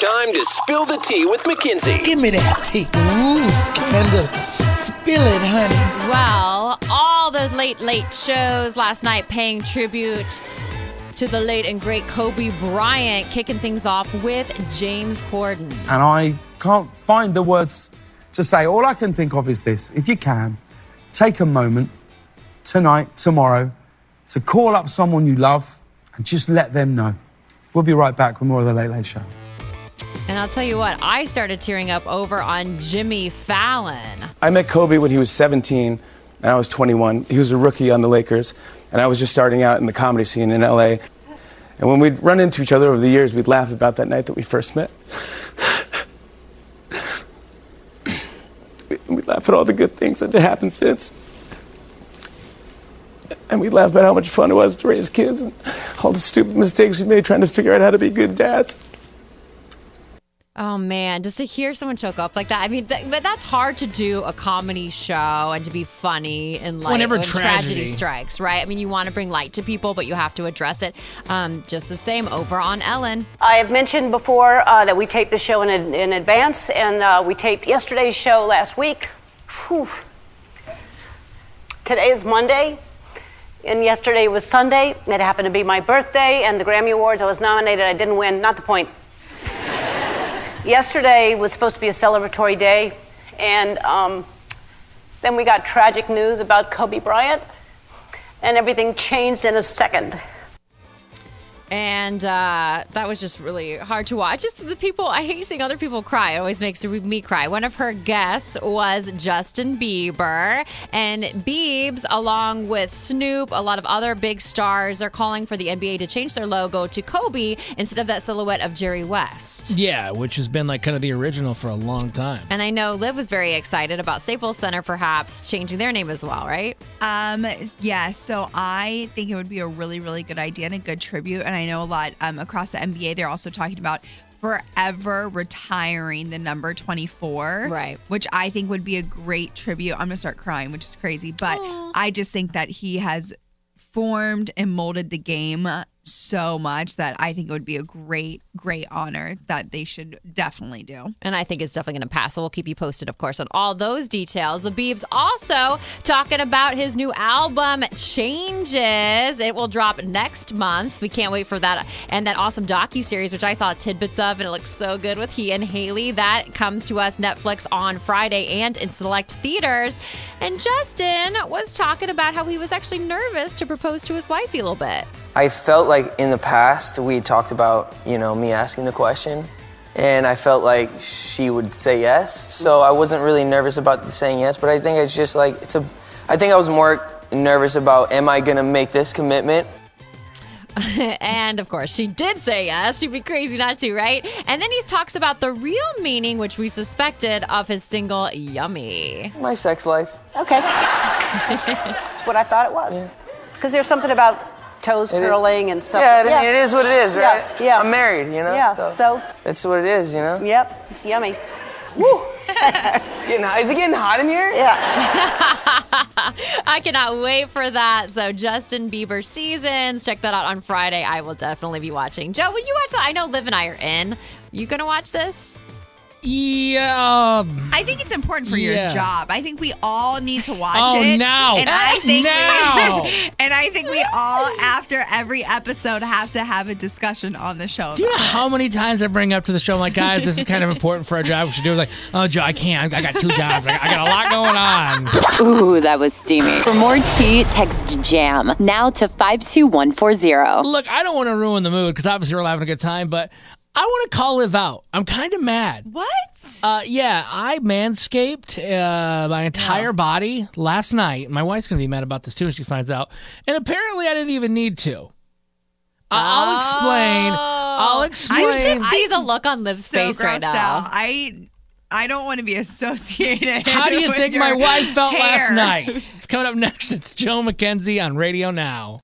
time to spill the tea with Mackenzie. Give me that tea. Ooh, scandalous. Spill it, honey. Well, all the late shows last night paying tribute to the late and great Kobe Bryant, kicking things off with James Corden. And I can't find the words to say. All I can think of is this. If you can, take a moment tonight, tomorrow, to call up someone you love and just let them know. We'll be right back with more of The Late Late Show. And I'll tell you what, I started tearing up over on Jimmy Fallon. I met Kobe when he was 17 and I was 21. He was a rookie on the Lakers and I was just starting out in the comedy scene in LA. And when we'd run into each other over the years, we'd laugh about that night that we first met. We'd laugh at all the good things that had happened since. And we'd laugh about how much fun it was to raise kids and all the stupid mistakes we made trying to figure out how to be good dads. Oh, man, just to hear someone choke up like that. I mean, but that's hard to do a comedy show and to be funny and light Whenever when tragedy strikes, right? I mean, you want to bring light to people, but you have to address it. Just the same over on Ellen. I have mentioned before that we taped the show in advance, and we taped yesterday's show last week. Whew. Today is Monday, and yesterday was Sunday. It happened to be my birthday, and the Grammy Awards, I was nominated. I didn't win. Not the point. Yesterday was supposed to be a celebratory day, and then we got tragic news about Kobe Bryant, and everything changed in a second. And that was just really hard to watch. Just the people, I hate seeing other people cry. It always makes me cry. One of her guests was Justin Bieber. And Biebs, along with Snoop, a lot of other big stars, are calling for the NBA to change their logo to Kobe instead of that silhouette of Jerry West. Yeah, which has been like kind of the original for a long time. And I know Liv was very excited about Staples Center perhaps changing their name as well, right? Yeah, so I think it would be a really, really good idea and a good tribute. And I know a lot across the NBA, they're also talking about forever retiring the number 24. Right. Which I think would be a great tribute. I'm going to start crying, which is crazy. But I just think that he has formed and molded the game so much that I think it would be a great, great honor that they should definitely do. And I think it's definitely going to pass. So we'll keep you posted, of course, on all those details. The Biebs also talking about his new album, Changes. It will drop next month. We can't wait for that. And that awesome docuseries, which I saw tidbits of, and it looks so good with he and Haley. That comes to us Netflix on Friday and in select theaters. And Justin was talking about how he was actually nervous to propose to his wifey a little bit. I felt like in the past we talked about, me asking the question, and I felt like she would say yes. So I wasn't really nervous about saying yes, but I think it's just like, I think I was more nervous about, am I gonna make this commitment? And of course, she did say yes. She'd be crazy not to, right? And then he talks about the real meaning, which we suspected, of his single Yummy. My sex life. Okay. That's what I thought it was. Because there's something about toes curling and stuff. Yeah, it is what it is, right? Yeah. I'm married, Yeah, so. That's what it is, Yep, it's yummy. Woo! Is it getting hot in here? Yeah. I cannot wait for that. So Justin Bieber Seasons, check that out on Friday. I will definitely be watching. Joe, would you watch that? I know Liv and I are in. You gonna watch this? Yeah. I think it's important for your job. I think we all need to watch it. Oh, now. And I think now. And I think we all, after every episode, have to have a discussion on the show. Do you know how many times I bring up to the show, I'm like, guys, this is kind of important for our job. We should do it. Like, oh, Joe, I can't. I got 2 jobs. I got a lot going on. Ooh, that was steamy. For more tea, text JAM now to 52140. Look, I don't want to ruin the mood because obviously we're having a good time, but I want to call Liv out. I'm kind of mad. What? Yeah, I manscaped my entire body last night. My wife's going to be mad about this too when she finds out. And apparently I didn't even need to. I'll explain. You should see the look on Liv's face right now. I don't want to be associated. How do you with think your my wife felt hair. last night? It's coming up next. It's Joe Mackenzie on Radio Now.